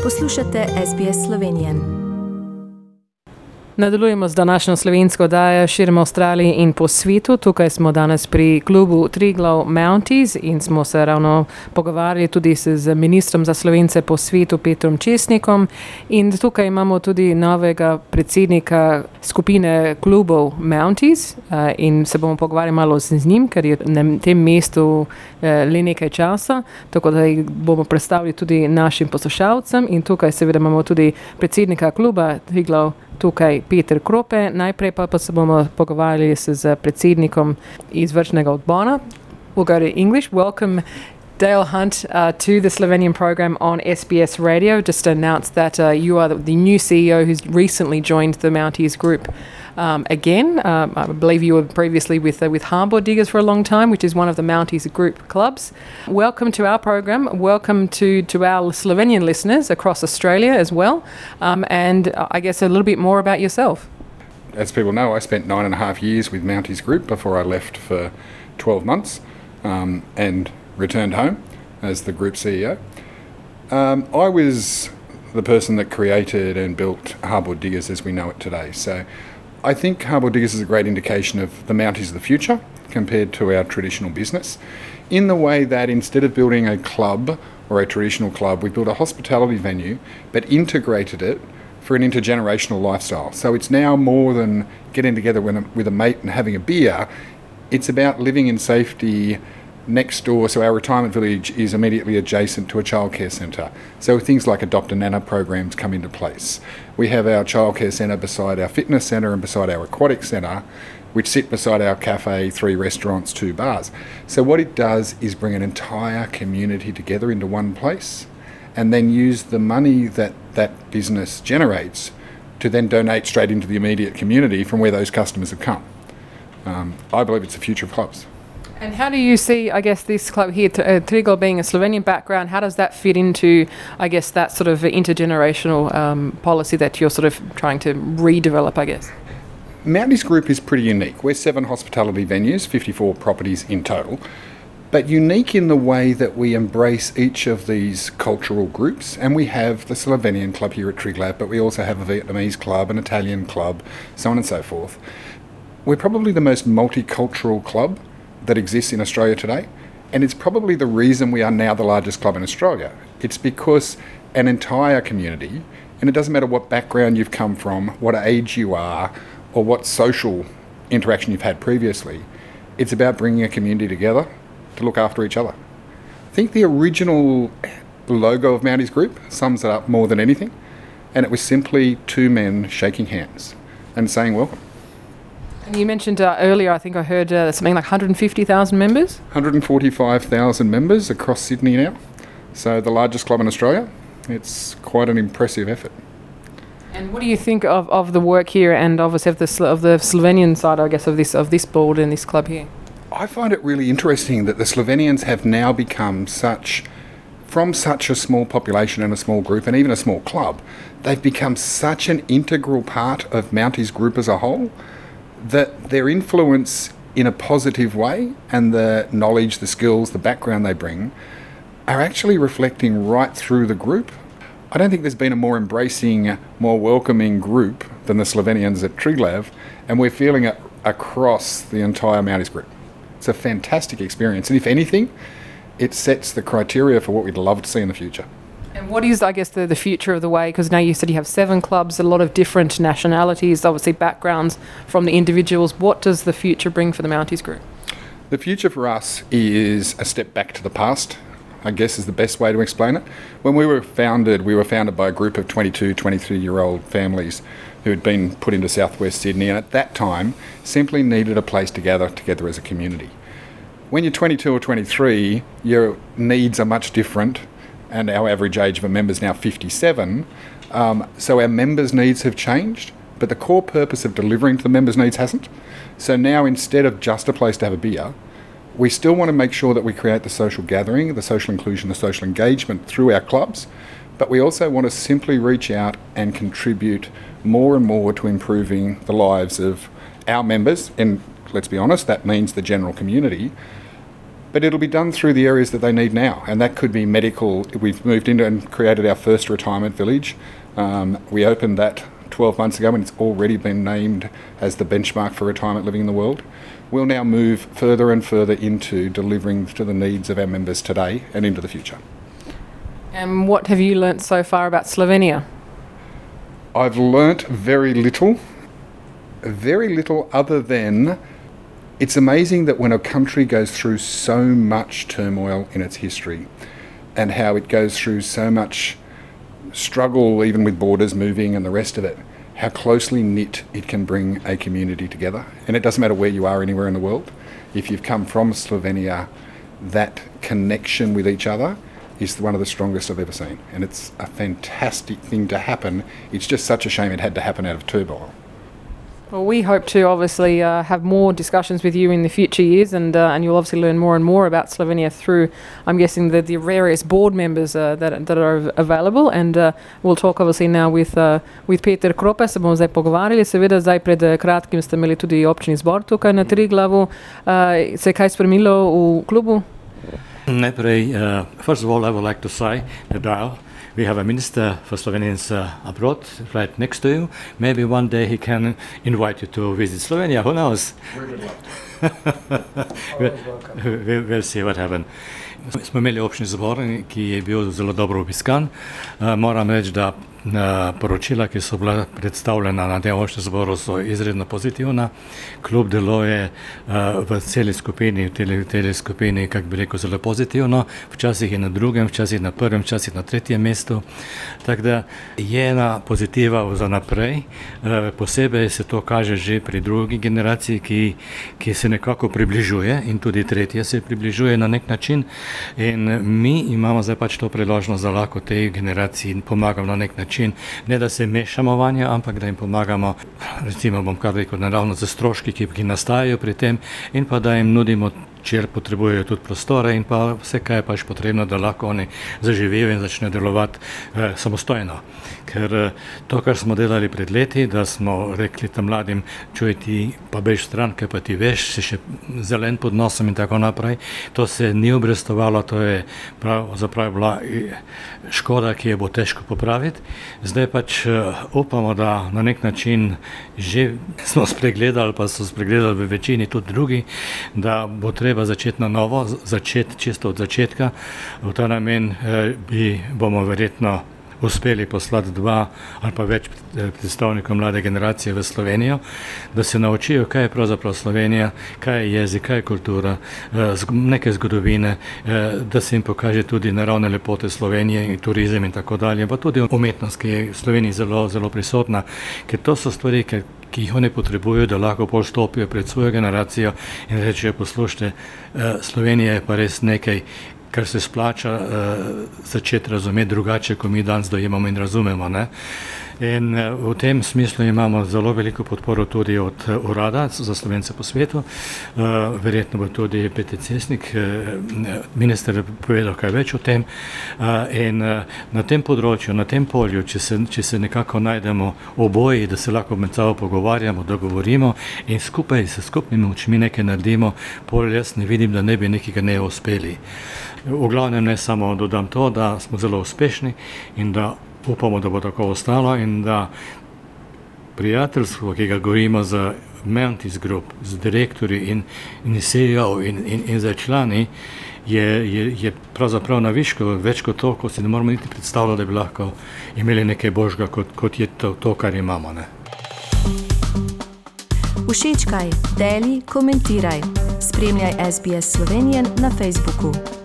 Poslušate SBS Slovenije. Nadaljujemo z današnjo slovensko oddajo širom Avstralije in po svetu. Tukaj smo danes pri klubu Triglav Mounties in smo se ravno pogovarjali tudi z ministrom za Slovence po svetu Petrom Česnikom. In tukaj imamo tudi novega predsednika skupine klubov Mounties in se bomo pogovarjali malo z njim, ker je na tem mestu le nekaj časa, tako da jih bomo predstavili tudi našim poslušalcem. In tukaj seveda imamo tudi predsednika kluba Triglav, tukaj Peter Krope. Najprej pa se bomo pogovarjali z predsednikom izvršnega odbora. We'll go to English. Welcome, Dale Hunt, to the Slovenian program on SBS Radio. Just to announce that you are the new CEO who's recently joined the Mounties group. Again, I believe you were previously with Harbour Diggers for a long time, which is one of the Mounties group clubs. Welcome to our program. Welcome to our Slovenian listeners across Australia as well. And I guess a little bit more about yourself. As people know, I spent 9.5 years with Mounties Group before I left for 12 months and returned home as the group CEO. I was the person that created and built Harbour Diggers as we know it today. So I think Harbour Diggers is a great indication of the Mounties of the future compared to our traditional business, in the way that instead of building a club or a traditional club, we built a hospitality venue but integrated it for an intergenerational lifestyle. So it's now more than getting together with a mate and having a beer. It's about living in safety next door. So our retirement village is immediately adjacent to a childcare centre. So things like Adopt a Nana programs come into place. We have our childcare centre beside our fitness centre and beside our aquatic centre, which sit beside our cafe, 3 restaurants, 2 bars. So what it does is bring an entire community together into one place and then use the money that that business generates to then donate straight into the immediate community from where those customers have come. I believe it's the future of clubs. And how do you see, I guess, this club here, Triglav being a Slovenian background, how does that fit into, I guess, that sort of intergenerational policy that you're sort of trying to redevelop, I guess? Mounties Group is pretty unique. We're 7 hospitality venues, 54 properties in total, but unique in the way that we embrace each of these cultural groups. And we have the Slovenian club here at Triglav, but we also have a Vietnamese club, an Italian club, so on and so forth. We're probably the most multicultural club that exists in Australia today, and it's probably the reason we are now the largest club in Australia. It's because an entire community, and it doesn't matter what background you've come from, what age you are, or what social interaction you've had previously, it's about bringing a community together to look after each other. I think the original logo of Mounties Group sums it up more than anything, and it was simply 2 men shaking hands and saying welcome. And you mentioned earlier, I think I heard something like 150,000 members? 145,000 members across Sydney now. So the largest club in Australia. It's quite an impressive effort. And what do you think of the work here and obviously of the Slovenian side, I guess, of this board and this club here? I find it really interesting that the Slovenians have now become from such a small population and a small group and even a small club, they've become such an integral part of Mounties Group as a whole, that their influence in a positive way and the knowledge, the skills, the background they bring are actually reflecting right through the group. I don't think there's been a more embracing, more welcoming group than the Slovenians at Triglav, and we're feeling it across the entire Mounties Group. It's a fantastic experience, and if anything, it sets the criteria for what we'd love to see in the future. And what is, I guess, the future of the way? Because now you said you have 7 clubs, a lot of different nationalities, obviously backgrounds from the individuals. What does the future bring for the Mounties Group? The future for us is a step back to the past, I guess is the best way to explain it. When we were founded by a group of 22, 23-year-old families who had been put into southwest Sydney and at that time simply needed a place to gather together as a community. When you're 22 or 23, your needs are much different, and our average age of a member is now 57. So our members' needs have changed, but the core purpose of delivering to the members' needs hasn't. So now instead of just a place to have a beer, we still want to make sure that we create the social gathering, the social inclusion, the social engagement through our clubs, but we also want to simply reach out and contribute more and more to improving the lives of our members, and let's be honest, that means the general community, But it'll be done through the areas that they need now, and that could be medical. We've moved into and created our first retirement village. We opened that 12 months ago, and it's already been named as the benchmark for retirement living in the world. We'll now move further and further into delivering to the needs of our members today and into the future. And what have you learnt so far about Slovenia? I've learnt very little other than it's amazing that when a country goes through so much turmoil in its history and how it goes through so much struggle, even with borders moving and the rest of it, how closely knit it can bring a community together. And it doesn't matter where you are anywhere in the world. If you've come from Slovenia, that connection with each other is one of the strongest I've ever seen. And it's a fantastic thing to happen. It's just such a shame it had to happen out of turmoil. Well, we hope to obviously have more discussions with you in the future years, and you'll obviously learn more and more about Slovenia through, I'm guessing, the various board members that are available. And we'll talk obviously now with Peter Krope, se bomo zdaj pogovarjali. Seveda zdaj pred kratkim ste imeli tudi občni zbor tukaj na Triglavu. Se je kaj spremenilo v klubu? Najprej, first of all, I would like to say that we have a minister for Slovenians abroad, right next to you. Maybe one day he can invite you to visit Slovenia. Who knows? We'll see what happens. Smo imeli občni zbor, ki je bil zelo dobro obiskan. Moram reči, da poročila, ki so bila predstavljena na tem občnem zboru, so izredno pozitivna. Klub deluje v celi skupini, v tej skupini, kako bi rekel, zelo pozitivno. Včasih je na drugem, včasih na prvem, včasih na tretjem mestu. Tako da je ena pozitiva za naprej. Posebej se to kaže že pri drugi generaciji, ki se nekako približuje, in tudi tretja se približuje na nek način. In mi imamo zdaj pač to priložnost, da lahko tej generaciji pomagamo na nek način. Ne da se mešamo vanjo, ampak da jim pomagamo, recimo bom kar rekel, naravno za stroški, ki nastajajo pri tem, in pa da jim nudimo, če potrebujejo tudi prostore in pa vse, kaj je pač potrebno, da lahko oni zaživijo in začnejo delovati samostojno. Ker to, kar smo delali pred leti, da smo rekli tam mladim, čuj ti pa bež stran, kaj pa ti veš, si še zelen pod nosom in tako naprej, to se ni obrestovalo, to je pravzaprav bila škoda, ki je bo težko popraviti. Zdaj pač upamo, da na nek način že smo spregledali, pa so spregledali v večini tudi drugi, da bo treba začeti na novo, začeti čisto od začetka. V ta namen bomo verjetno uspeli poslati 2 ali pa več predstavnikov mlade generacije v Slovenijo, da se naučijo, kaj je pravzaprav Slovenija, kaj je jezik, kaj je kultura, neke zgodovine, da se jim pokaže tudi naravne lepote Slovenije in turizem in tako dalje, pa tudi umetnost, ki je v Sloveniji zelo, zelo prisotna, ker to so stvari, ki jih oni potrebujejo, da lahko pol stopijo pred svojo generacijo in rečejo, poslušajte, Slovenija je pa res nekaj, kar se splača začeti razumeti drugače, ko mi danes dojemamo in razumemo. Ne? In v tem smislu imamo zelo veliko podporo tudi od Urada za Slovence po svetu. Verjetno bo tudi Peter Cesnik, minister, povedal kaj več o tem. In na tem področju, na tem polju, če se nekako najdemo oboji, da se lahko med sabo pogovarjamo, dogovorimo in skupaj s skupnimi močmi nekaj naredimo, pol jaz ne vidim, da ne bi nekega ne uspeli. V glavnem ne samo dodam to, da smo zelo uspešni in da upamo, da bo tako ostalo in da prijateljstvo, ki ga govorimo za Mounties Group, z direktorji in CEO in za člani, je pravzaprav na višku več kot to, ko si ne moramo niti predstavljati, da bi lahko imeli nekaj božga, kot je to, kar imamo. Ne? Všečkaj, deli, komentiraj. Spremljaj SBS Slovenian na Facebooku.